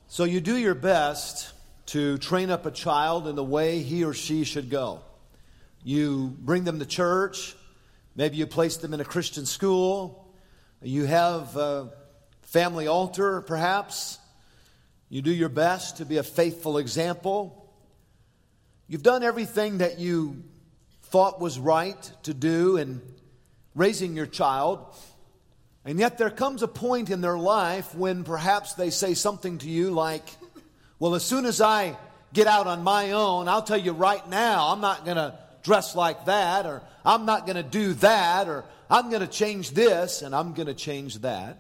So you do your best to train up a child in the way he or she should go. You bring them to church. Maybe you place them in a Christian school. You have a family altar, perhaps. You do your best to be a faithful example. You've done everything that you thought was right to do in raising your child. And yet there comes a point in their life when perhaps they say something to you like, well, as soon as I get out on my own, I'll tell you right now, I'm not going to dress like that, or I'm not going to do that, or I'm going to change this, and I'm going to change that.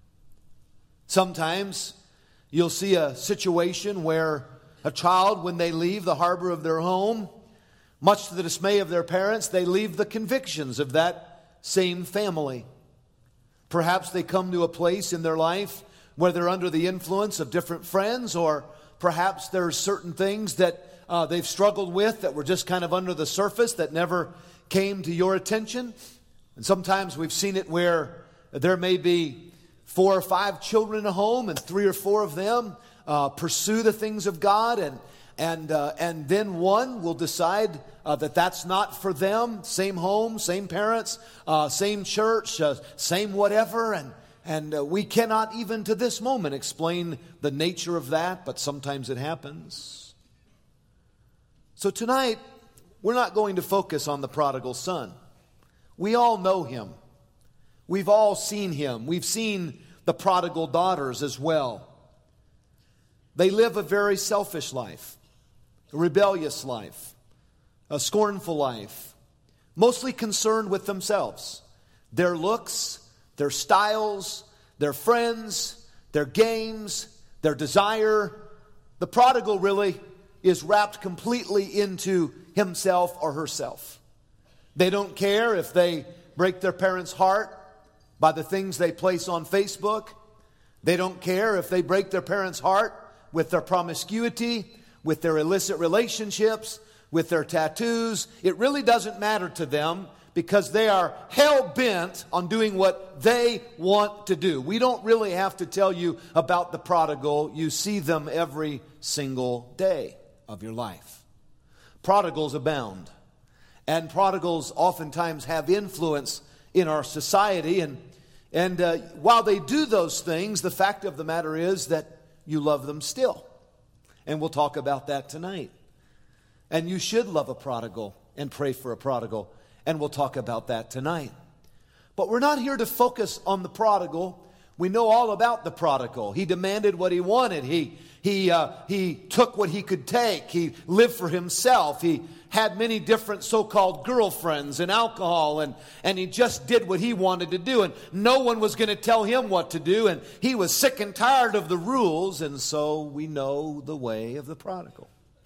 Sometimes you'll see a situation where a child, when they leave the harbor of their home, much to the dismay of their parents, they leave the convictions of that same family. Perhaps they come to a place in their life where they're under the influence of different friends, or perhaps there are certain things that they've struggled with that were just kind of under the surface that never came to your attention. And sometimes we've seen it where there may be 4 or 5 children in a home, and 3 or 4 of them pursue the things of God, and then one will decide that that's not for them. Same home, same parents, same church, same whatever, and we cannot even to this moment explain the nature of that, but sometimes it happens. So tonight, we're not going to focus on the prodigal son. We all know him. We've all seen him. We've seen the prodigal daughters as well. They live a very selfish life, a rebellious life, a scornful life, mostly concerned with themselves, their looks, their styles, their friends, their games, their desire. The prodigal really is wrapped completely into himself or herself. They don't care if they break their parents' heart by the things they place on Facebook. They don't care if they break their parents' heart with their promiscuity, with their illicit relationships, with their tattoos. It really doesn't matter to them because they are hell-bent on doing what they want to do. We don't really have to tell you about the prodigal. You see them every single day of your life. Prodigals abound. And prodigals oftentimes have influence in our society. And while they do those things, the fact of the matter is that you love them still. And we'll talk about that tonight. And you should love a prodigal and pray for a prodigal. And we'll talk about that tonight. But we're not here to focus on the prodigal. We know all about the prodigal. He demanded what he wanted. He took what he could take. He lived for himself. He had many different so-called girlfriends and alcohol, and he just did what he wanted to do, and no one was going to tell him what to do, and he was sick and tired of the rules, and so we know the way of the prodigal.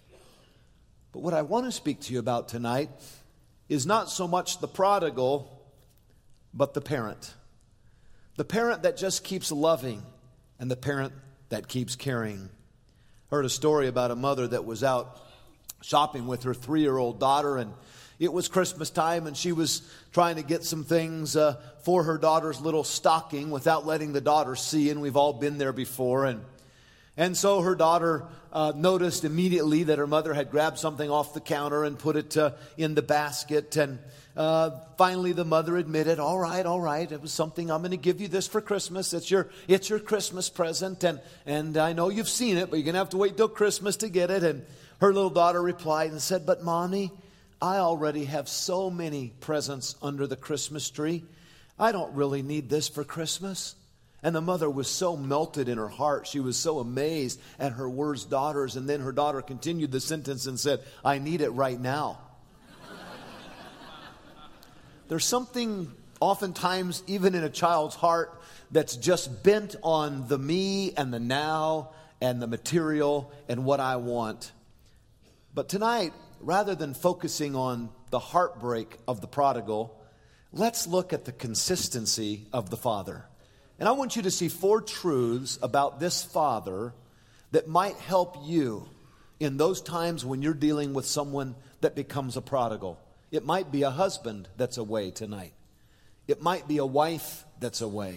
But what I want to speak to you about tonight is not so much the prodigal, but the parent. The parent that just keeps loving, and the parent that keeps caring. I heard a story about a mother that was out shopping with her 3-year-old daughter, and it was Christmas time, and she was trying to get some things for her daughter's little stocking without letting the daughter see, and we've all been there before. And so her daughter noticed immediately that her mother had grabbed something off the counter and put it in the basket, and finally the mother admitted, all right, it was something, I'm going to give you this for Christmas. It's your Christmas present, and I know you've seen it, but you're going to have to wait till Christmas to get it. And her little daughter replied and said, but Mommy, I already have so many presents under the Christmas tree. I don't really need this for Christmas. And the mother was so melted in her heart. She was so amazed at her words, daughters. And then her daughter continued the sentence and said, I need it right now. There's something oftentimes, even in a child's heart, that's just bent on the me and the now and the material and what I want. But tonight, rather than focusing on the heartbreak of the prodigal, let's look at the consistency of the father. And I want you to see 4 truths about this father that might help you in those times when you're dealing with someone that becomes a prodigal. It might be a husband that's away tonight. It might be a wife that's away.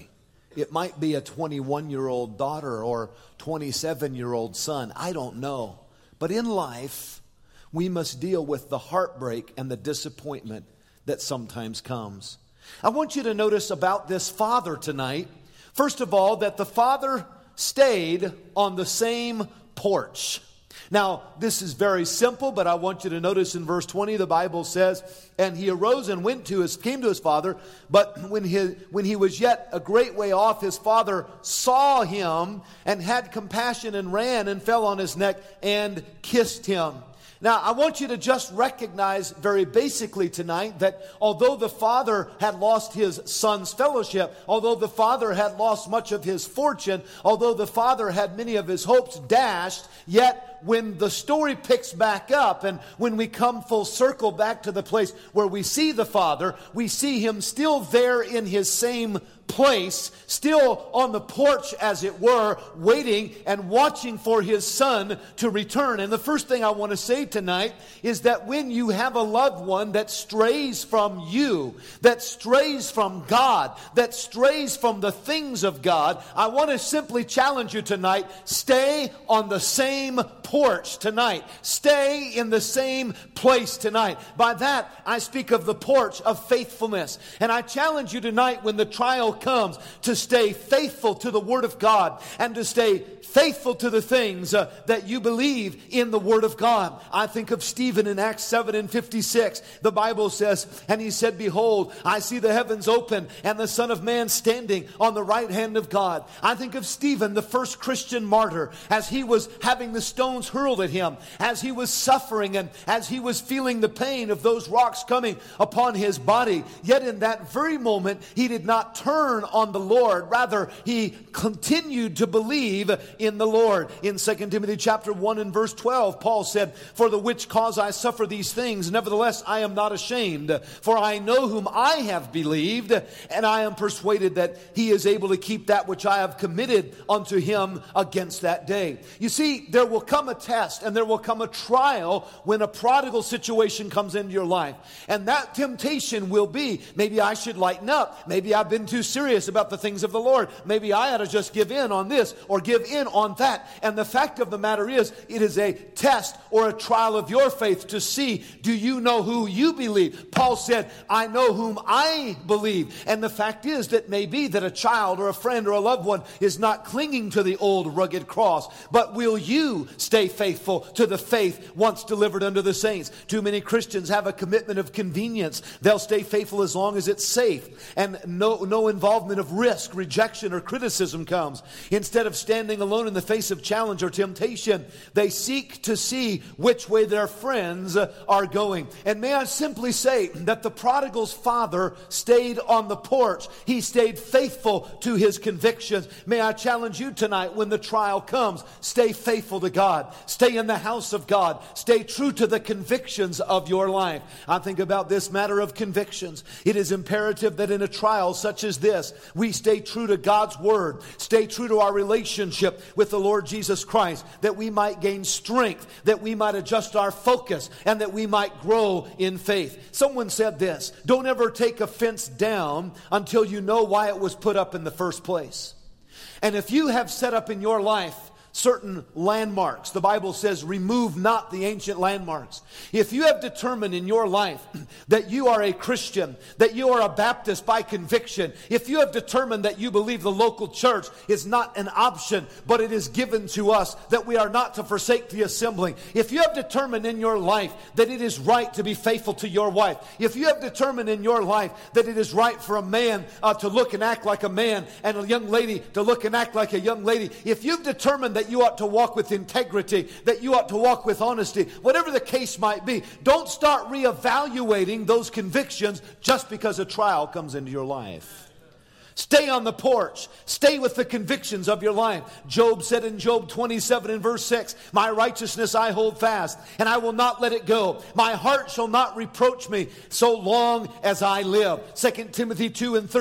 It might be a 21-year-old daughter or 27-year-old son. I don't know. But in life, we must deal with the heartbreak and the disappointment that sometimes comes. I want you to notice about this father tonight, first of all, that the father stayed on the same porch. Now, this is very simple, but I want you to notice in verse 20, the Bible says, and he arose and came to his father, but when he was yet a great way off, his father saw him and had compassion and ran and fell on his neck and kissed him. Now, I want you to just recognize very basically tonight that although the father had lost his son's fellowship, although the father had lost much of his fortune, although the father had many of his hopes dashed, yet when the story picks back up and when we come full circle back to the place where we see the father, we see him still there in his same place, still on the porch, as it were, waiting and watching for his son to return. And the first thing I want to say tonight is that when you have a loved one that strays from you, that strays from God, that strays from the things of God, I want to simply challenge you tonight, stay on the same porch tonight. Stay in the same place tonight. By that, I speak of the porch of faithfulness. And I challenge you tonight, when the trial comes, to stay faithful to the Word of God and to stay faithful to the things that you believe in the Word of God. I think of Stephen in Acts 7:56. The Bible says, and he said, behold, I see the heavens open and the Son of Man standing on the right hand of God. I think of Stephen, the first Christian martyr, as he was having the stones hurled at him, as he was suffering and as he was feeling the pain of those rocks coming upon his body. Yet in that very moment, he did not turn on the Lord. Rather, he continued to believe in the Lord. In 2 Timothy chapter 1 and verse 12, Paul said, for the which cause I suffer these things, nevertheless I am not ashamed, for I know whom I have believed, and I am persuaded that he is able to keep that which I have committed unto him against that day. You see, there will come a test and there will come a trial when a prodigal situation comes into your life. And that temptation will be, maybe I should lighten up. Maybe I've been too serious about the things of the Lord. Maybe I ought to just give in on this or give in on that. And the fact of the matter is, it is a test or a trial of your faith to see, do you know who you believe? Paul said, I know whom I believe. And the fact is that maybe that a child or a friend or a loved one is not clinging to the old rugged cross. But will you stay faithful to the faith once delivered unto the saints? Too many Christians have a commitment of convenience. They'll stay faithful as long as it's safe and no involvement of risk, rejection, or criticism comes. Instead of standing alone in the face of challenge or temptation, they seek to see which way their friends are going. And may I simply say that the prodigal's father stayed on the porch. He stayed faithful to his convictions. May I challenge you tonight, when the trial comes, stay faithful to God. Stay in the house of God. Stay true to the convictions of your life. I think about this matter of convictions. It is imperative that in a trial such as this, we stay true to God's Word. Stay true to our relationship with the Lord Jesus Christ, that we might gain strength, that we might adjust our focus, and that we might grow in faith. Someone said this, don't ever take a fence down until you know why it was put up in the first place. And if you have set up in your life certain landmarks, the Bible says, remove not the ancient landmarks. If you have determined in your life that you are a Christian, that you are a Baptist by conviction, if you have determined that you believe the local church is not an option, but it is given to us, that we are not to forsake the assembling, if you have determined in your life that it is right to be faithful to your wife, if you have determined in your life that it is right for a man to look and act like a man and a young lady to look and act like a young lady, if you've determined that you ought to walk with integrity, that you ought to walk with honesty, whatever the case might be, don't start reevaluating those convictions just because a trial comes into your life. Stay on the porch. Stay with the convictions of your life. Job said in Job 27 and verse 6, my righteousness I hold fast, and I will not let it go. My heart shall not reproach me so long as I live. 2 Timothy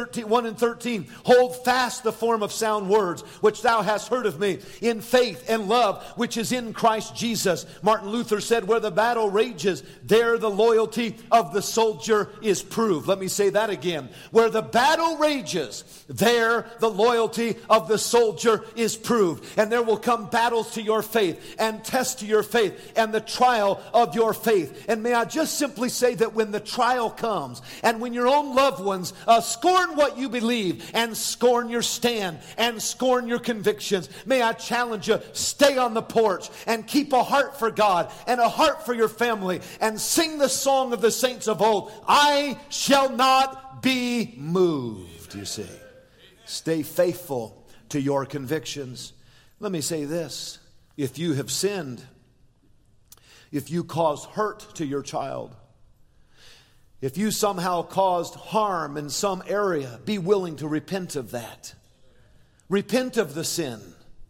1 and 13, hold fast the form of sound words, which thou hast heard of me, in faith and love, which is in Christ Jesus. Martin Luther said, where the battle rages, there the loyalty of the soldier is proved. Let me say that again. Where the battle rages, there the loyalty of the soldier is proved. And there will come battles to your faith and tests to your faith and the trial of your faith. And may I just simply say that when the trial comes and when your own loved ones scorn what you believe and scorn your stand and scorn your convictions, may I challenge you, stay on the porch and keep a heart for God and a heart for your family and sing the song of the saints of old, I shall not be moved, you see. Stay faithful to your convictions. Let me say this. If you have sinned, if you caused hurt to your child, if you somehow caused harm in some area, be willing to repent of that. Repent of the sin.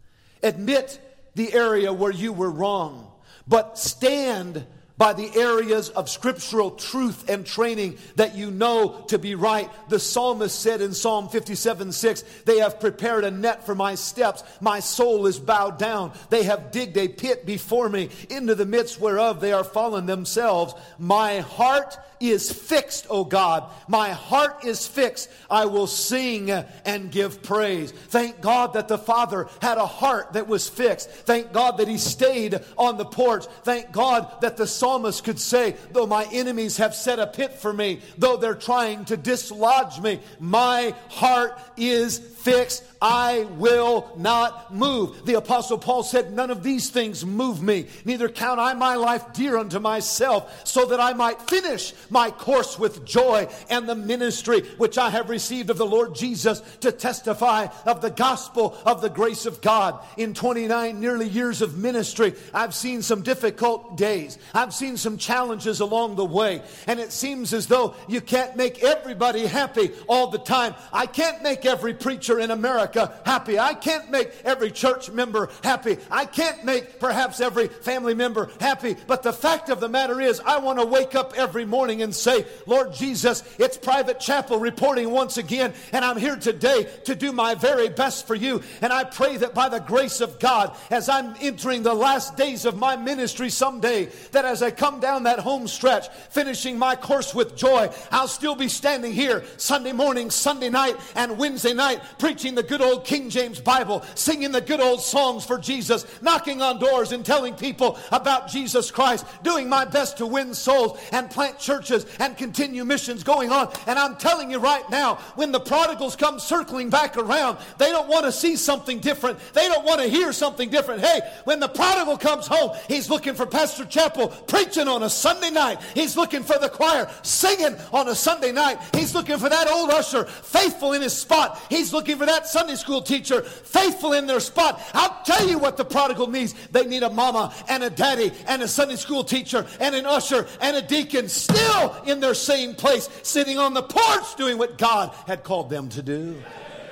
Admit the area where you were wrong, but stand by the areas of scriptural truth and training that you know to be right. The psalmist said in Psalm 57:6, they have prepared a net for my steps. My soul is bowed down. They have digged a pit before me, into the midst whereof they are fallen themselves. My heart is fixed, O God. My heart is fixed. I will sing and give praise. Thank God that the Father had a heart that was fixed. Thank God that He stayed on the porch. Thank God that the psalmist could say, though my enemies have set a pit for me, though they're trying to dislodge me, my heart is fixed. I will not move. The Apostle Paul said, none of these things move me. Neither count I my life dear unto myself, so that I might finish my course with joy and the ministry which I have received of the Lord Jesus to testify of the gospel of the grace of God. In 29 nearly years of ministry, I've seen some difficult days. I've seen some challenges along the way. And it seems as though you can't make everybody happy all the time. I can't make every preacher in America happy. I can't make every church member happy. I can't make perhaps every family member happy. But the fact of the matter is, I want to wake up every morning and say, Lord Jesus, it's Private Chapel reporting once again, and I'm here today to do my very best for you. And I pray that by the grace of God, as I'm entering the last days of my ministry someday, that as I come down that home stretch, finishing my course with joy, I'll still be standing here Sunday morning, Sunday night, and Wednesday night, preaching the good old King James Bible, singing the good old songs for Jesus, knocking on doors and telling people about Jesus Christ, doing my best to win souls and plant churches and continue missions going on. And I'm telling you right now, when the prodigals come circling back around, they don't want to see something different. They don't want to hear something different. Hey, when the prodigal comes home, he's looking for Pastor Chappell preaching on a Sunday night. He's looking for the choir singing on a Sunday night. He's looking for that old usher faithful in his spot. He's looking for that Sunday school teacher faithful in their spot. I'll tell you what the prodigal needs. They need a mama and a daddy and a Sunday school teacher and an usher and a deacon still in their same place, sitting on the porch doing what God had called them to do.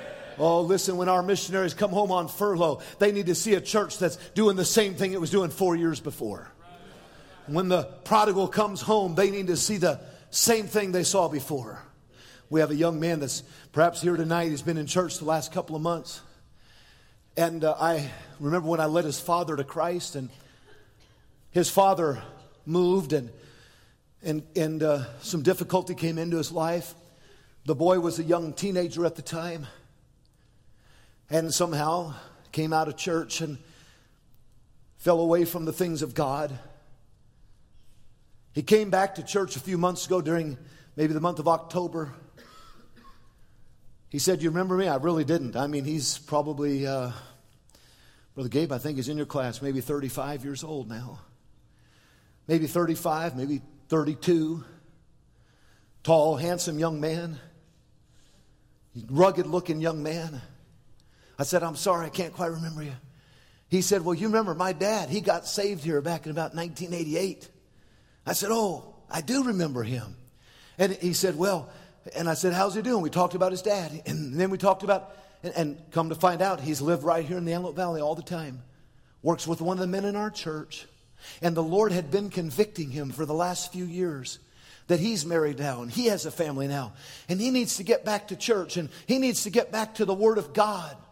Oh, listen, when our missionaries come home on furlough, they need to see a church that's doing the same thing it was doing 4 years before. When the prodigal comes home, they need to see the same thing they saw before. We have a young man that's perhaps here tonight. He's been in church the last couple of months. And I remember when I led his father to Christ, and his father moved, and some difficulty came into his life. The boy was a young teenager at the time, and somehow came out of church and fell away from the things of God. He came back to church a few months ago during maybe the month of October. He said, "You remember me?" I really didn't. I mean, he's probably, Brother Gabe, I think he's in your class, maybe 35 years old now. Maybe 35, maybe 32. Tall, handsome young man. Rugged-looking young man. I said, "I'm sorry, I can't quite remember you." He said, "Well, you remember my dad. He got saved here back in about 1988. I said, "Oh, I do remember him." And he said, "Well," and I said, "How's he doing?" We talked about his dad. And then we talked about, and come to find out, he's lived right here in the Antelope Valley all the time. Works with one of the men in our church. And the Lord had been convicting him for the last few years that he's married now and he has a family now. And he needs to get back to church and he needs to get back to the Word of God.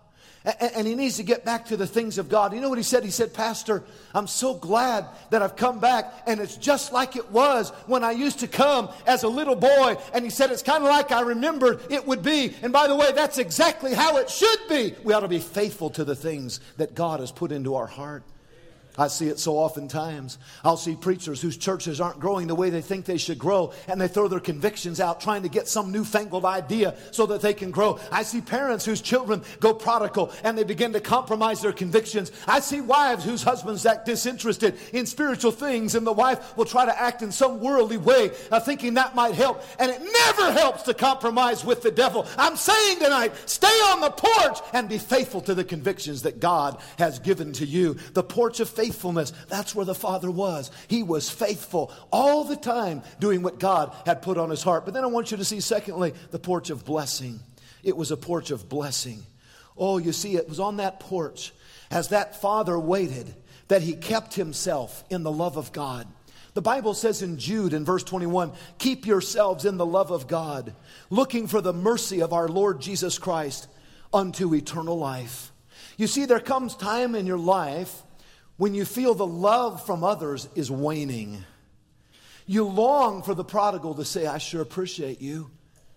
And he needs to get back to the things of God. You know what he said? He said, Pastor, I'm so glad that I've come back, and it's just like it was when I used to come as a little boy. And he said, it's kind of like I remembered it would be. And by the way, that's exactly how it should be. We ought to be faithful to the things that God has put into our heart. I see it so oftentimes. I'll see preachers whose churches aren't growing the way they think they should grow, and they throw their convictions out trying to get some newfangled idea so that they can grow. I see parents whose children go prodigal and they begin to compromise their convictions. I see wives whose husbands act disinterested in spiritual things, and the wife will try to act in some worldly way, thinking that might help. And it never helps to compromise with the devil. I'm saying tonight, stay on the porch and be faithful to the convictions that God has given to you. The porch of faithfulness, that's where the Father was. He was faithful all the time doing what God had put on his heart. But then I want you to see, secondly, the porch of blessing. It was a porch of blessing. Oh, you see, it was on that porch as that father waited that he kept himself in the love of God. The Bible says in Jude in verse 21, keep yourselves in the love of God, looking for the mercy of our Lord Jesus Christ unto eternal life. You see, there comes time in your life when you feel the love from others is waning. You long for the prodigal to say, I sure appreciate you.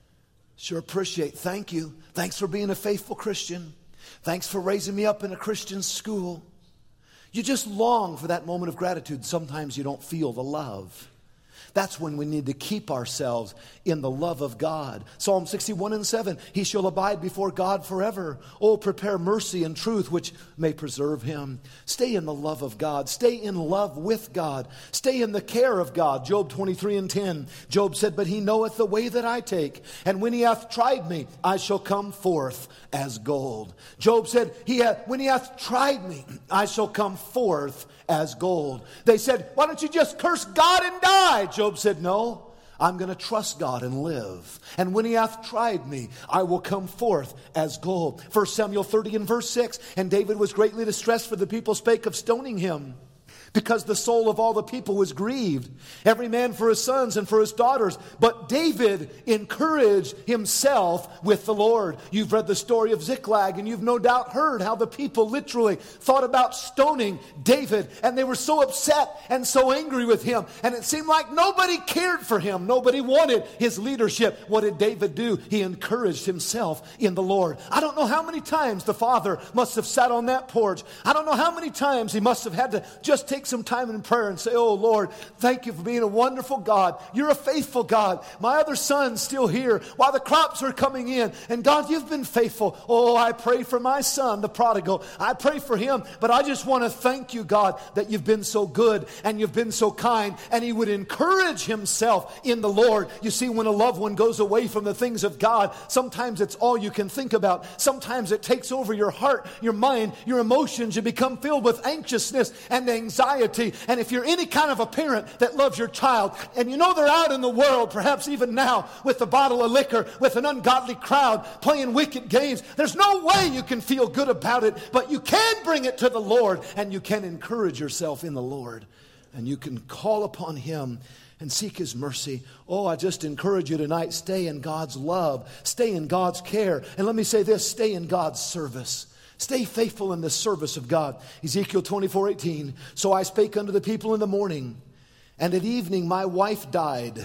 Thank you. Thanks for being a faithful Christian. Thanks for raising me up in a Christian school. You just long for that moment of gratitude. Sometimes you don't feel the love. That's when we need to keep ourselves in the love of God. Psalm 61:7, he shall abide before God forever. Oh, prepare mercy and truth, which may preserve him. Stay in the love of God. Stay in love with God. Stay in the care of God. Job 23:10, Job said, but he knoweth the way that I take. And when he hath tried me, I shall come forth as gold. Job said, when he hath tried me, I shall come forth as gold. They said, why don't you just curse God and die? Job said, no, I'm going to trust God and live. And when he hath tried me, I will come forth as gold. 1 Samuel 30 and verse 6, and David was greatly distressed, for the people spake of stoning him, because the soul of all the people was grieved, every man for his sons and for his daughters. But David encouraged himself with the Lord. You've read the story of Ziklag, and you've no doubt heard how the people literally thought about stoning David. And they were so upset and so angry with him. And it seemed like nobody cared for him. Nobody wanted his leadership. What did David do? He encouraged himself in the Lord. I don't know how many times the father must have sat on that porch. I don't know how many times he must have had to just take some time in prayer and say, oh Lord, thank you for being a wonderful God. You're a faithful God. My other son's still here while the crops are coming in. And God, you've been faithful. Oh, I pray for my son, the prodigal. I pray for him. But I just want to thank you, God, that you've been so good and you've been so kind. And he would encourage himself in the Lord. You see, when a loved one goes away from the things of God, sometimes it's all you can think about. Sometimes it takes over your heart, your mind, your emotions. You become filled with anxiousness and anxiety. And if you're any kind of a parent that loves your child, and you know they're out in the world, perhaps even now, with a bottle of liquor, with an ungodly crowd, playing wicked games, there's no way you can feel good about it, but you can bring it to the Lord, and you can encourage yourself in the Lord, and you can call upon him and seek his mercy. Oh, I just encourage you tonight, stay in God's love, stay in God's care, and let me say this, stay in God's service. Stay faithful in the service of God. Ezekiel 24:18. So I spake unto the people in the morning, and at evening my wife died.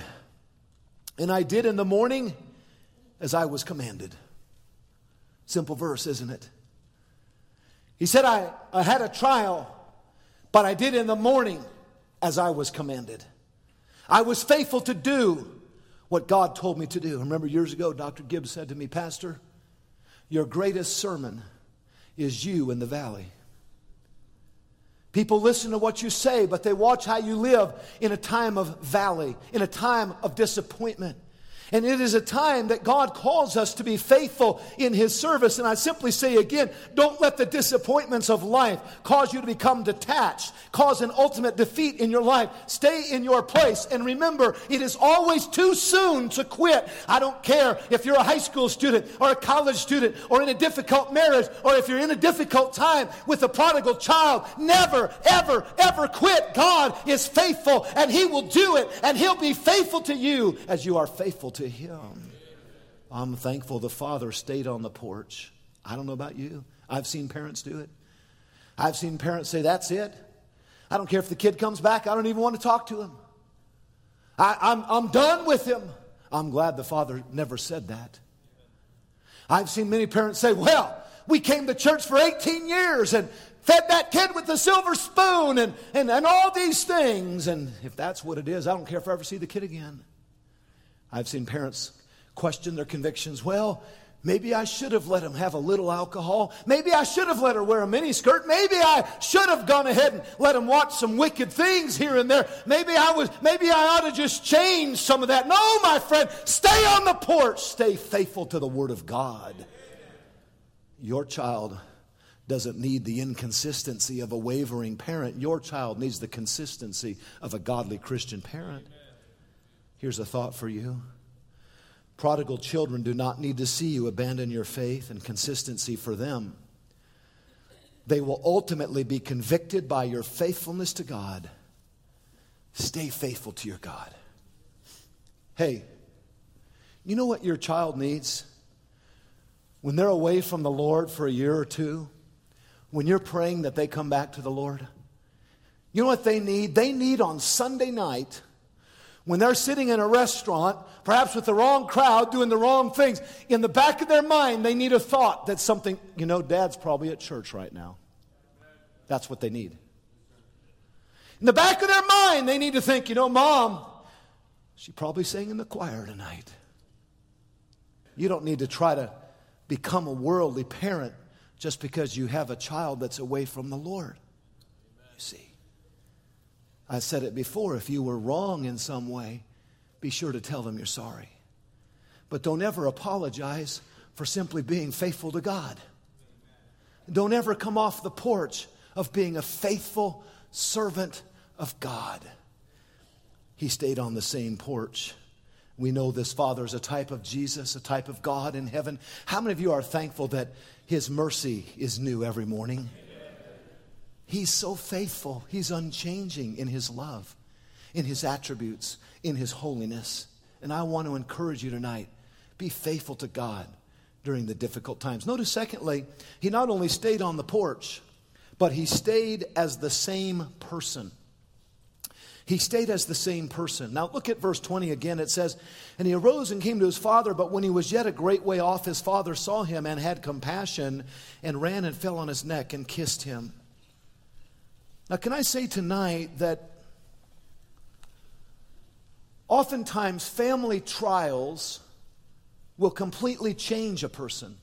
And I did in the morning as I was commanded. Simple verse, isn't it? He said, I had a trial, but I did in the morning as I was commanded. I was faithful to do what God told me to do. I remember years ago, Dr. Gibbs said to me, Pastor, your greatest sermon is you in the valley. People listen to what you say, but they watch how you live in a time of valley, in a time of disappointment. And it is a time that God calls us to be faithful in his service. And I simply say again, don't let the disappointments of life cause you to become detached, cause an ultimate defeat in your life. Stay in your place. And remember, it is always too soon to quit. I don't care if you're a high school student or a college student or in a difficult marriage or if you're in a difficult time with a prodigal child. Never, ever, ever quit. God is faithful and he will do it, and he'll be faithful to you as you are faithful to him. I'm thankful the father stayed on the porch. I don't know about you. I've seen parents do it. I've seen parents say, that's it. I don't care if the kid comes back. I don't even want to talk to him. I'm done with him. I'm glad the father never said that. I've seen many parents say, well, we came to church for 18 years and fed that kid with the silver spoon and all these things. And if that's what it is, I don't care if I ever see the kid again. I've seen parents question their convictions. Well, maybe I should have let him have a little alcohol. Maybe I should have let her wear a miniskirt. Maybe I should have gone ahead and let him watch some wicked things here and there. Maybe I ought to just change some of that. No, my friend, stay on the porch. Stay faithful to the Word of God. Your child doesn't need the inconsistency of a wavering parent. Your child needs the consistency of a godly Christian parent. Here's a thought for you. Prodigal children do not need to see you abandon your faith and consistency for them. They will ultimately be convicted by your faithfulness to God. Stay faithful to your God. Hey, you know what your child needs? When they're away from the Lord for a year or two, when you're praying that they come back to the Lord, you know what they need? They need on Sunday night, when they're sitting in a restaurant, perhaps with the wrong crowd, doing the wrong things, in the back of their mind, they need a thought that something, Dad's probably at church right now. That's what they need. In the back of their mind, they need to think, Mom, she probably sang in the choir tonight. You don't need to try to become a worldly parent just because you have a child that's away from the Lord. You see, I said it before, if you were wrong in some way, be sure to tell them you're sorry. But don't ever apologize for simply being faithful to God. Don't ever come off the porch of being a faithful servant of God. He stayed on the same porch. We know this father is a type of Jesus, a type of God in heaven. How many of you are thankful that His mercy is new every morning? He's so faithful. He's unchanging in His love, in His attributes, in His holiness. And I want to encourage you tonight, be faithful to God during the difficult times. Notice, secondly, he not only stayed on the porch, but he stayed as the same person. He stayed as the same person. Now look at verse 20 again. It says, and he arose and came to his father, but when he was yet a great way off, his father saw him and had compassion and ran and fell on his neck and kissed him. Now can I say tonight that oftentimes family trials will completely change a person.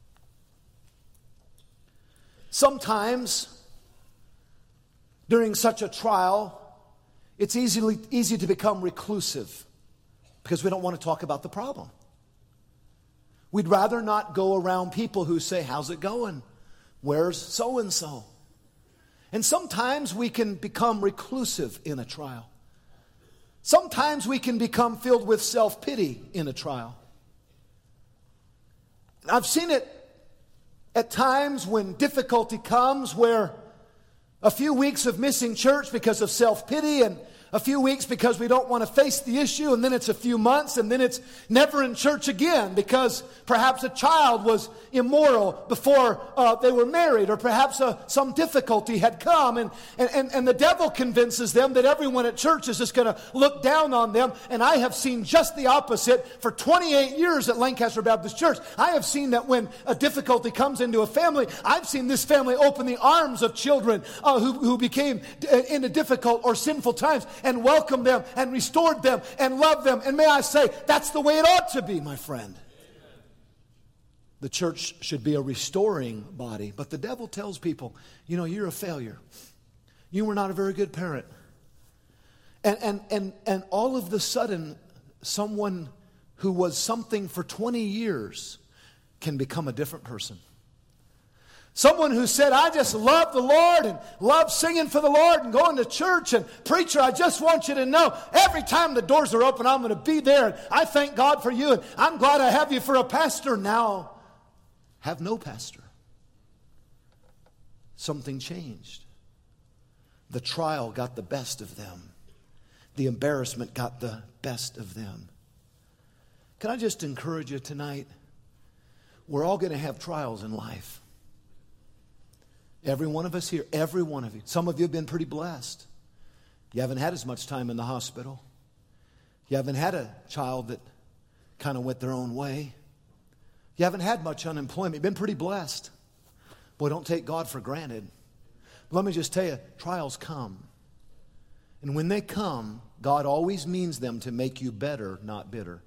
Sometimes during such a trial, it's easy to become reclusive because we don't want to talk about the problem. We'd rather not go around people who say, how's it going? Where's so-and-so? And sometimes we can become reclusive in a trial. Sometimes we can become filled with self-pity in a trial. I've seen it at times when difficulty comes where a few weeks of missing church because of self-pity, and a few weeks because we don't want to face the issue, and then it's a few months, and then it's never in church again because perhaps a child was immoral before they were married, or perhaps some difficulty had come, and the devil convinces them that everyone at church is just going to look down on them. And I have seen just the opposite for 28 years at Lancaster Baptist Church. I have seen that when a difficulty comes into a family, I've seen this family open the arms of children who became into difficult or sinful times, and welcomed them and restored them and loved them. And may I say, that's the way it ought to be, my friend. The church should be a restoring body. But the devil tells people, you're a failure. You were not a very good parent. And all of the sudden, someone who was something for 20 years can become a different person. Someone who said, I just love the Lord and love singing for the Lord and going to church. And preacher, I just want you to know, every time the doors are open, I'm going to be there. And I thank God for you. And I'm glad I have you for a pastor. Now, have no pastor. Something changed. The trial got the best of them. The embarrassment got the best of them. Can I just encourage you tonight? We're all going to have trials in life. Every one of us here, every one of you. Some of you have been pretty blessed. You haven't had as much time in the hospital. You haven't had a child that kind of went their own way. You haven't had much unemployment. You've been pretty blessed. Boy, don't take God for granted. Let me just tell you, trials come. And when they come, God always means them to make you better, not bitter.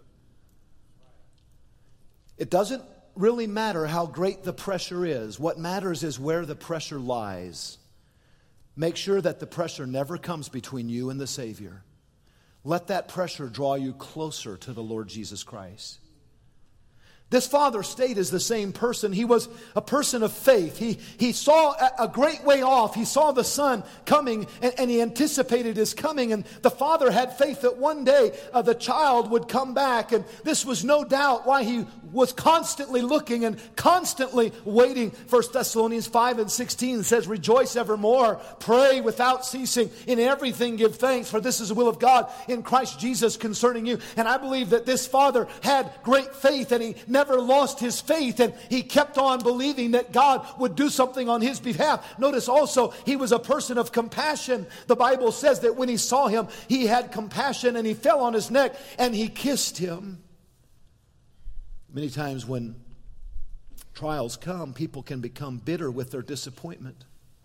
It doesn't really matter how great the pressure is. What matters is where the pressure lies. Make sure that the pressure never comes between you and the Savior. Let that pressure draw you closer to the Lord Jesus Christ. This father stayed as the same person. He was a person of faith. He saw a great way off. He saw the son coming, and he anticipated his coming. And the father had faith that one day the child would come back. And this was no doubt why he was constantly looking and constantly waiting. 1 Thessalonians 5:16 says, "Rejoice evermore, pray without ceasing, in everything give thanks, for this is the will of God in Christ Jesus concerning you." And I believe that this father had great faith, and he never lost his faith, and he kept on believing that God would do something on his behalf. Notice also, he was a person of compassion. The Bible says that when he saw him, he had compassion, and he fell on his neck and he kissed him. Many times when trials come, people can become bitter with their disappointment.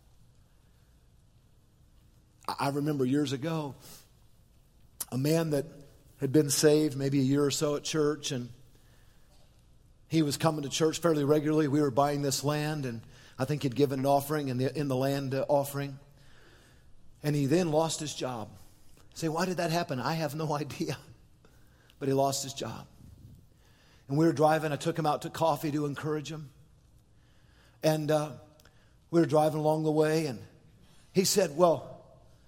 I remember years ago, a man that had been saved maybe a year or so at church, and he was coming to church fairly regularly. We were buying this land, and I think he'd given an offering in the land offering. And he then lost his job. You say, why did that happen? I have no idea. But he lost his job. And we were driving. I took him out to coffee to encourage him. And we were driving along the way, and he said, well,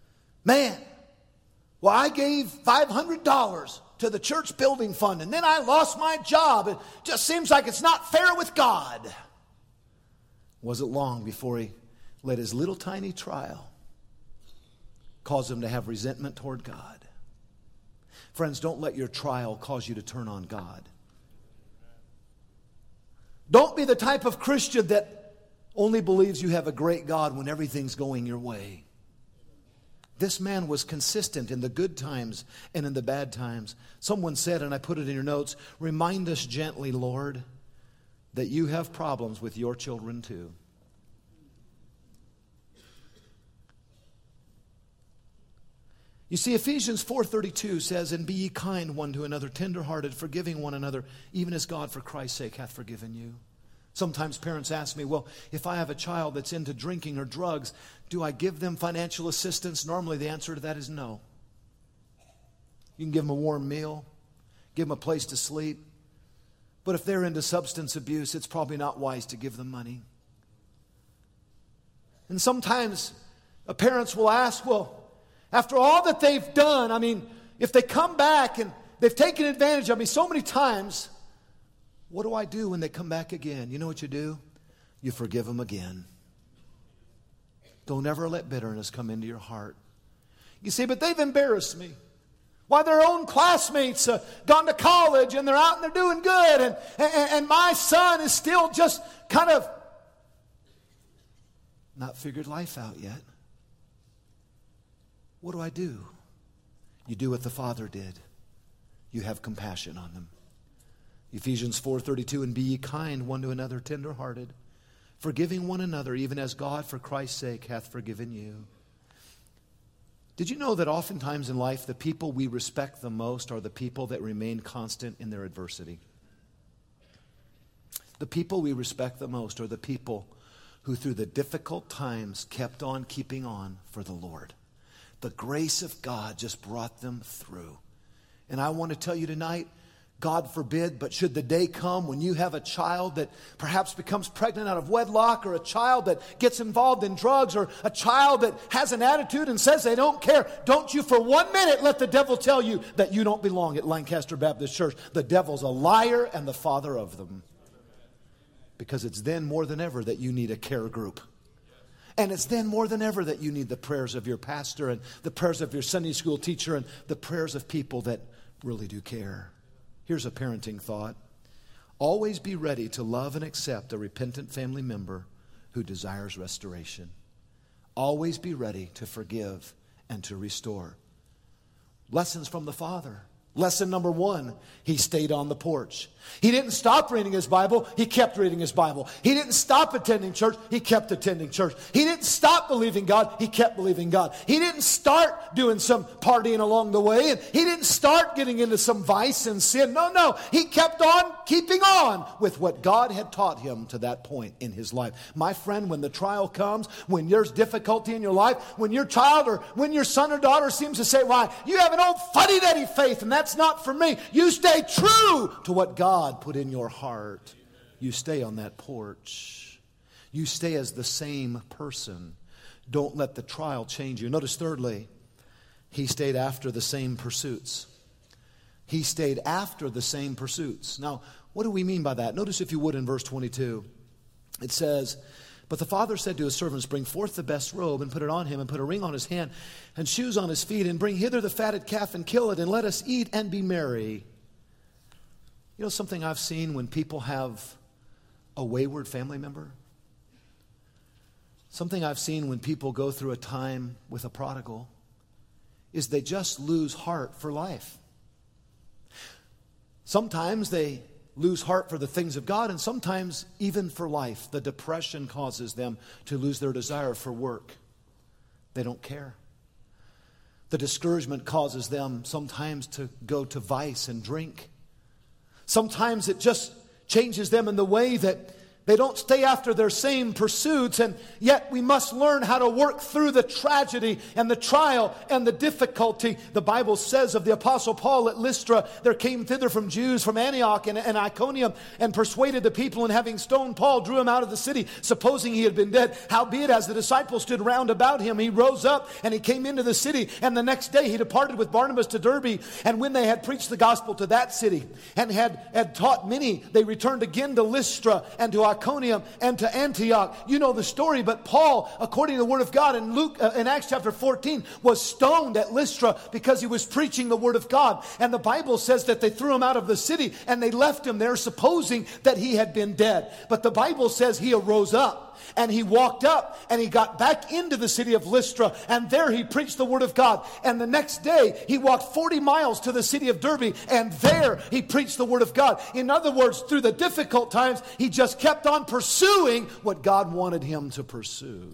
I gave $500 to the church building fund, and then I lost my job. It just seems like it's not fair with God. Wasn't long before he let his little tiny trial cause him to have resentment toward God. Friends, don't let your trial cause you to turn on God. Don't be the type of Christian that only believes you have a great God when everything's going your way. This man was consistent in the good times and in the bad times. Someone said, and I put it in your notes, remind us gently, Lord, that you have problems with your children too. You see, Ephesians 4:32 says, and be ye kind one to another, tenderhearted, forgiving one another, even as God for Christ's sake hath forgiven you. Sometimes parents ask me, well, if I have a child that's into drinking or drugs, do I give them financial assistance? Normally the answer to that is no. You can give them a warm meal, give them a place to sleep. But if they're into substance abuse, it's probably not wise to give them money. And sometimes parents will ask, well, after all that they've done, if they come back and they've taken advantage of me so many times, what do I do when they come back again? You know what you do? You forgive them again. Don't ever let bitterness come into your heart. You say, but they've embarrassed me. Why, their own classmates gone to college and they're out and they're doing good. And my son is still just kind of not figured life out yet. What do I do? You do what the Father did. You have compassion on them. Ephesians 4:32, and be ye kind one to another, tenderhearted, forgiving one another, even as God for Christ's sake hath forgiven you. Did you know that oftentimes in life, the people we respect the most are the people that remain constant in their adversity? The people we respect the most are the people who through the difficult times kept on keeping on for the Lord. The grace of God just brought them through. And I want to tell you tonight, God forbid, but should the day come when you have a child that perhaps becomes pregnant out of wedlock, or a child that gets involved in drugs, or a child that has an attitude and says they don't care, don't you for 1 minute let the devil tell you that you don't belong at Lancaster Baptist Church. The devil's a liar and the father of them. Because it's then more than ever that you need a care group. And it's then more than ever that you need the prayers of your pastor and the prayers of your Sunday school teacher and the prayers of people that really do care. Here's a parenting thought. Always be ready to love and accept a repentant family member who desires restoration. Always be ready to forgive and to restore. Lessons from the Father. Lesson number 1, he stayed on the porch. He didn't stop reading his Bible, he kept reading his Bible. He didn't stop attending church, he kept attending church. He didn't stop believing God, he kept believing God. He didn't start doing some partying along the way, and he didn't start getting into some vice and sin. No, he kept on keeping on with what God had taught him to that point in his life. My friend, when the trial comes, when there's difficulty in your life, when your child or when your son or daughter seems to say, why, you have an old fuddy-duddy faith and that's not for me. You stay true to what God put in your heart. You stay on that porch. You stay as the same person. Don't let the trial change you. Notice thirdly, he stayed after the same pursuits. He stayed after the same pursuits. Now, what do we mean by that? Notice, if you would, in verse 22. It says, but the father said to his servants, bring forth the best robe and put it on him, and put a ring on his hand and shoes on his feet, and bring hither the fatted calf and kill it, and let us eat and be merry. You know something I've seen when people have a wayward family member? Something I've seen when people go through a time with a prodigal is they just lose heart for life. Sometimes they lose heart for the things of God, and sometimes even for life. The depression causes them to lose their desire for work. They don't care. The discouragement causes them sometimes to go to vice and drink. Sometimes it just changes them in the way that they don't stay after their same pursuits, and yet we must learn how to work through the tragedy and the trial and the difficulty. The Bible says of the Apostle Paul at Lystra, there came thither from Jews from Antioch and Iconium, and persuaded the people, and having stoned Paul, drew him out of the city, supposing he had been dead. Howbeit, as the disciples stood round about him, he rose up and he came into the city, and the next day he departed with Barnabas to Derbe. And when they had preached the gospel to that city and had taught many, they returned again to Lystra and to Iconium and to Antioch. You know the story, but Paul, according to the word of God in Acts chapter 14, was stoned at Lystra because he was preaching the word of God. And the Bible says that they threw him out of the city and they left him there supposing that he had been dead. But the Bible says he arose up. And he walked up and he got back into the city of Lystra, and there he preached the word of God. And the next day he walked 40 miles to the city of Derbe, and there he preached the word of God. In other words, through the difficult times, he just kept on pursuing what God wanted him to pursue.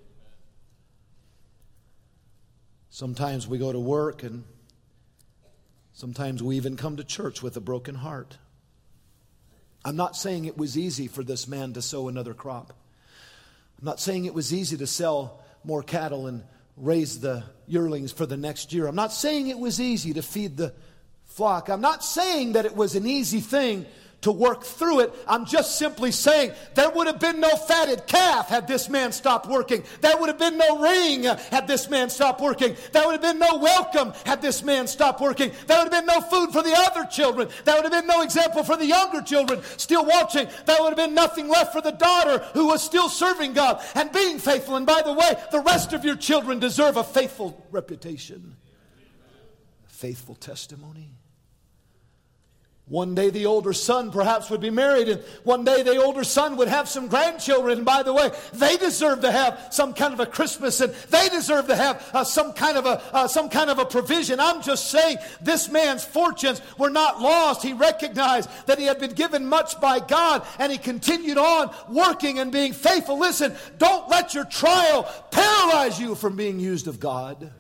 Sometimes we go to work, and sometimes we even come to church with a broken heart. I'm not saying it was easy for this man to sow another crop. I'm not saying it was easy to sell more cattle and raise the yearlings for the next year. I'm not saying it was easy to feed the flock. I'm not saying that it was an easy thing to work through it. I'm just simply saying there would have been no fatted calf had this man stopped working. There would have been no ring had this man stopped working. There would have been no welcome had this man stopped working. There would have been no food for the other children. There would have been no example for the younger children still watching. There would have been nothing left for the daughter who was still serving God and being faithful. And by the way, the rest of your children deserve a faithful reputation, a faithful testimony. One day the older son perhaps would be married, and one day the older son would have some grandchildren. And by the way, they deserve to have some kind of a Christmas, and they deserve to have some kind of a provision. I'm just saying this man's fortunes were not lost. He recognized that he had been given much by God, and he continued on working and being faithful. Listen, don't let your trial paralyze you from being used of God.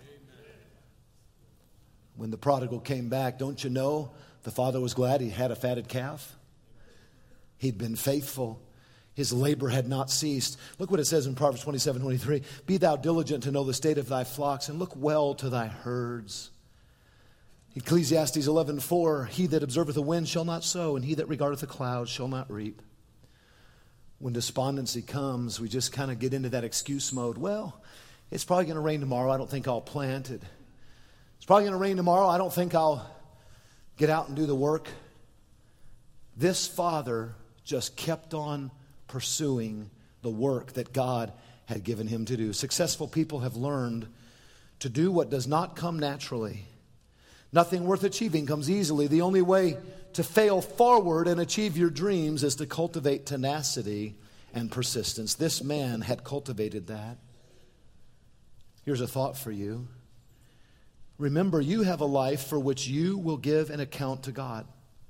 When the prodigal came back, don't you know, the father was glad he had a fatted calf. He'd been faithful. His labor had not ceased. Look what it says in Proverbs 27:23. Be thou diligent to know the state of thy flocks, and look well to thy herds. Ecclesiastes 11:4. He that observeth the wind shall not sow, and he that regardeth the clouds shall not reap. When despondency comes, we just kind of get into that excuse mode. Well, it's probably going to rain tomorrow. I don't think I'll plant it. It's probably going to rain tomorrow. I don't think I'll get out and do the work. This father just kept on pursuing the work that God had given him to do. Successful people have learned to do what does not come naturally. Nothing worth achieving comes easily. The only way to fail forward and achieve your dreams is to cultivate tenacity and persistence. This man had cultivated that. Here's a thought for you. Remember, you have a life for which you will give an account to God.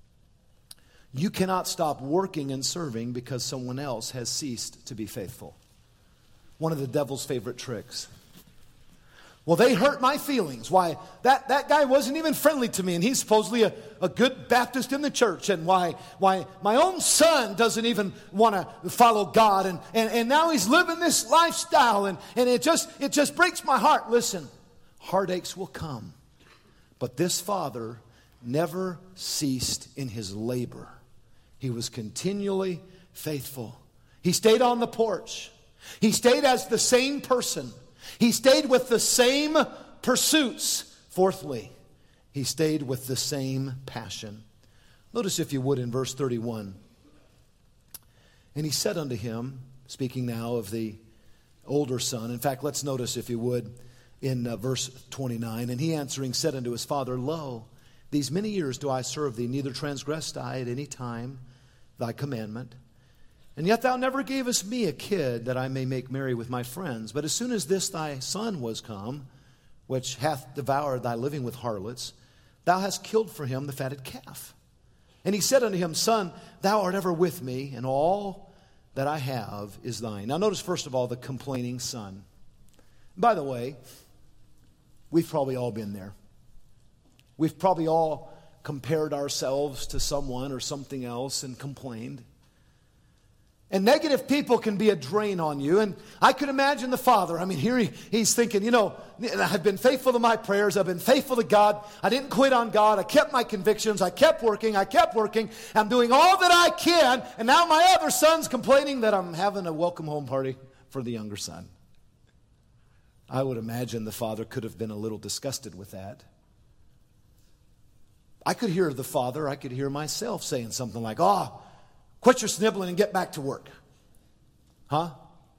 You cannot stop working and serving because someone else has ceased to be faithful. One of the devil's favorite tricks. Well, they hurt my feelings. Why, that guy wasn't even friendly to me, and he's supposedly a good Baptist in the church. And why my own son doesn't even want to follow God, and now he's living this lifestyle, and it just breaks my heart. Listen, heartaches will come, but this father never ceased in his labor. He was continually faithful. He stayed on the porch. He stayed as the same person. He stayed with the same pursuits. Fourthly, he stayed with the same passion. Notice, if you would, in verse 31. And he said unto him, speaking now of the older son. In fact, let's notice, if you would, in verse 29. And he answering said unto his father, Lo, these many years do I serve thee, neither transgressed I at any time thy commandment. And yet thou never gavest me a kid that I may make merry with my friends. But as soon as this thy son was come, which hath devoured thy living with harlots, thou hast killed for him the fatted calf. And he said unto him, Son, thou art ever with me, and all that I have is thine. Now notice, first of all, the complaining son. By the way, we've probably all been there. We've probably all compared ourselves to someone or something else and complained. And negative people can be a drain on you. And I could imagine the father. I mean, here he's thinking, I've been faithful to my prayers. I've been faithful to God. I didn't quit on God. I kept my convictions. I kept working. I'm doing all that I can. And now my other son's complaining that I'm having a welcome home party for the younger son. I would imagine the father could have been a little disgusted with that. I could hear the father. I could hear myself saying something like, quit your snibbling and get back to work. Huh?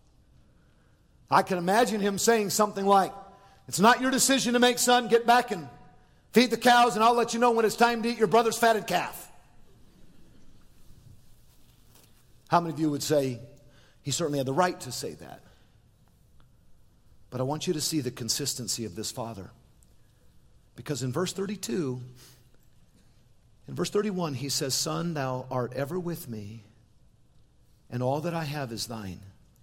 I can imagine him saying something like, it's not your decision to make, son. Get back and feed the cows, and I'll let you know when it's time to eat your brother's fatted calf. How many of you would say he certainly had the right to say that? But I want you to see the consistency of this father. Because in verse 32... in verse 31, he says, Son, thou art ever with me, and all that I have is thine.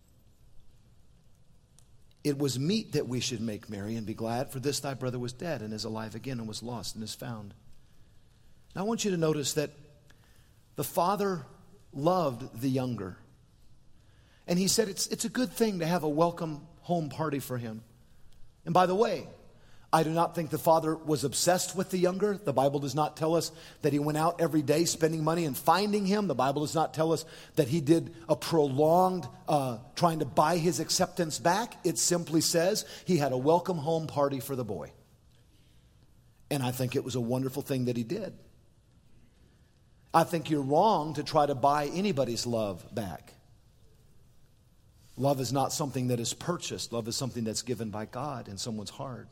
It was meet that we should make merry and be glad, for this thy brother was dead and is alive again, and was lost and is found. Now I want you to notice that the father loved the younger. And he said it's a good thing to have a welcome home party for him. And by the way, I do not think the father was obsessed with the younger. The Bible does not tell us that he went out every day spending money and finding him. The Bible does not tell us that he did a prolonged trying to buy his acceptance back. It simply says he had a welcome home party for the boy. And I think it was a wonderful thing that he did. I think you're wrong to try to buy anybody's love back. Love is not something that is purchased. Love is something that's given by God in someone's heart.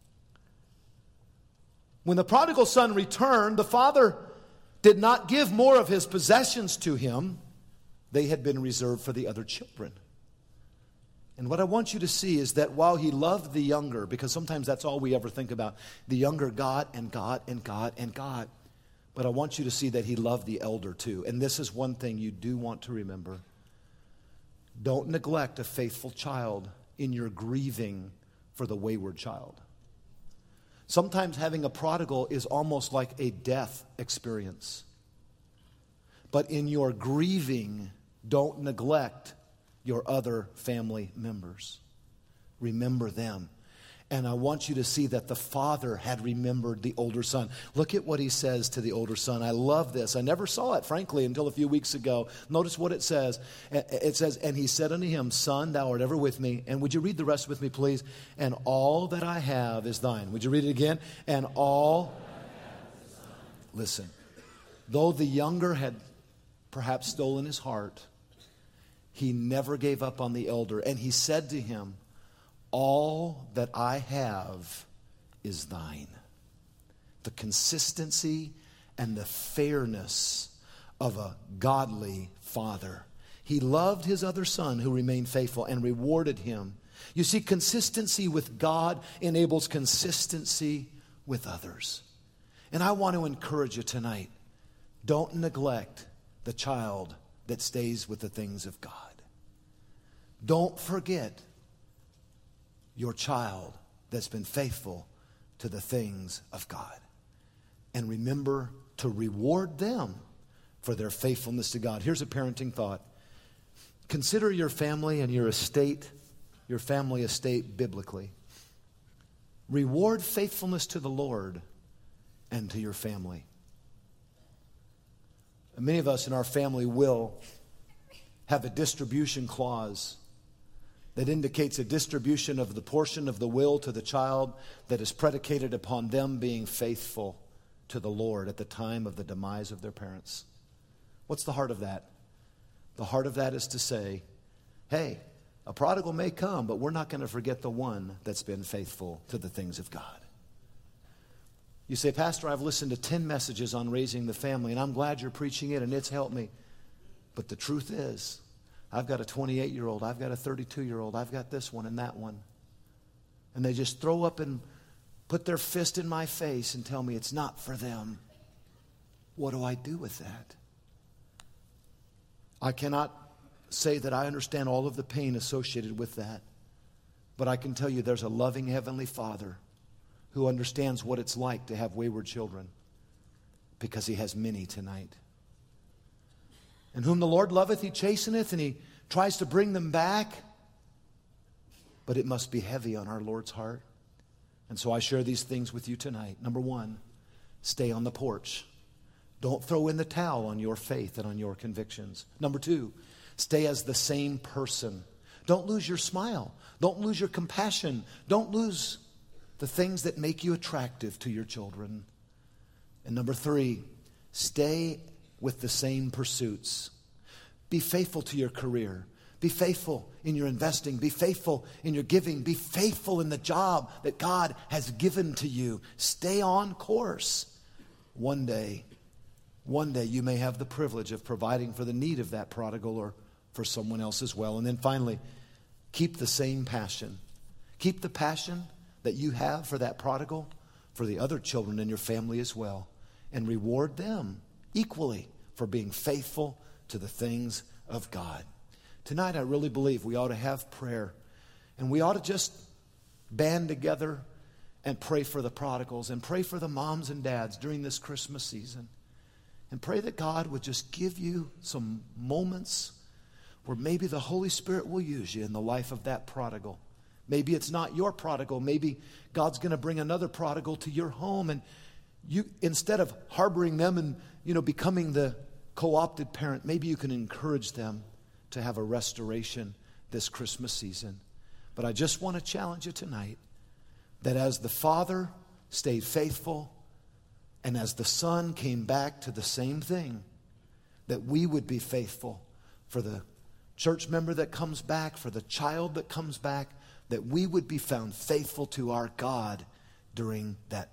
When the prodigal son returned, the father did not give more of his possessions to him. They had been reserved for the other children. And what I want you to see is that while he loved the younger, because sometimes that's all we ever think about, the younger God and God and God and God. But I want you to see that he loved the elder too. And this is one thing you do want to remember. Don't neglect a faithful child in your grieving for the wayward child. Sometimes having a prodigal is almost like a death experience. But in your grieving, don't neglect your other family members. Remember them. And I want you to see that the father had remembered the older son. Look at what he says to the older son. I love this. I never saw it, frankly, until a few weeks ago. Notice what it says. It says, and he said unto him, Son, thou art ever with me. And would you read the rest with me, please? And all that I have is thine. Would you read it again? And all. Listen, though the younger had perhaps stolen his heart, he never gave up on the elder. And he said to him, all that I have is thine. The consistency and the fairness of a godly father. He loved his other son who remained faithful and rewarded him. You see, consistency with God enables consistency with others. And I want to encourage you tonight, don't neglect the child that stays with the things of God. Don't forget your child that's been faithful to the things of God. And remember to reward them for their faithfulness to God. Here's a parenting thought. Consider your family and your family estate biblically. Reward faithfulness to the Lord and to your family. And many of us in our family will have a distribution clause that indicates a distribution of the portion of the will to the child that is predicated upon them being faithful to the Lord at the time of the demise of their parents. What's the heart of that? The heart of that is to say, hey, a prodigal may come, but we're not going to forget the one that's been faithful to the things of God. You say, Pastor, I've listened to 10 messages on raising the family, and I'm glad you're preaching it, and it's helped me. But the truth is, I've got a 28-year-old, I've got a 32-year-old, I've got this one and that one. And they just throw up and put their fist in my face and tell me it's not for them. What do I do with that? I cannot say that I understand all of the pain associated with that. But I can tell you there's a loving Heavenly Father who understands what it's like to have wayward children, because He has many tonight. And whom the Lord loveth, He chasteneth, and He tries to bring them back. But it must be heavy on our Lord's heart. And so I share these things with you tonight. Number one, stay on the porch. Don't throw in the towel on your faith and on your convictions. Number two, stay as the same person. Don't lose your smile. Don't lose your compassion. Don't lose the things that make you attractive to your children. And number three, stay with the same pursuits. Be faithful to your career. Be faithful in your investing. Be faithful in your giving. Be faithful in the job that God has given to you. Stay on course. One day you may have the privilege of providing for the need of that prodigal or for someone else as well. And then finally, keep the same passion. Keep the passion that you have for that prodigal, for the other children in your family as well. And reward them equally for being faithful to the things of God. Tonight, I really believe we ought to have prayer. And we ought to just band together and pray for the prodigals and pray for the moms and dads during this Christmas season. And pray that God would just give you some moments where maybe the Holy Spirit will use you in the life of that prodigal. Maybe it's not your prodigal. Maybe God's going to bring another prodigal to your home. And you, instead of harboring them and, becoming the co-opted parent, maybe you can encourage them to have a restoration this Christmas season. But I just want to challenge you tonight that as the Father stayed faithful and as the Son came back to the same thing, that we would be faithful for the church member that comes back, for the child that comes back, that we would be found faithful to our God during that